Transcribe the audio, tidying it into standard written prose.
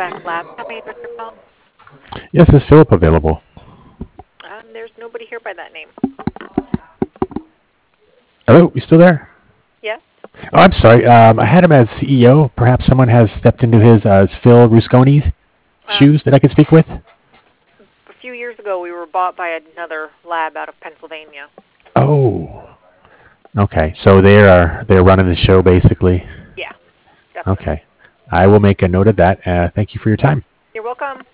Fact Lab. How may I direct your call? Yes, is Philip available? There's nobody here by that name. Hello, you still there? Yes? Oh, I'm sorry. I had him as CEO. Perhaps someone has stepped into his Phil Rusconi's shoes that I could speak with? A few years ago, we were bought by another lab out of Pennsylvania. Oh, okay. So they're running the show basically. Yeah, definitely. Okay, I will make a note of that. Thank you for your time. You're welcome.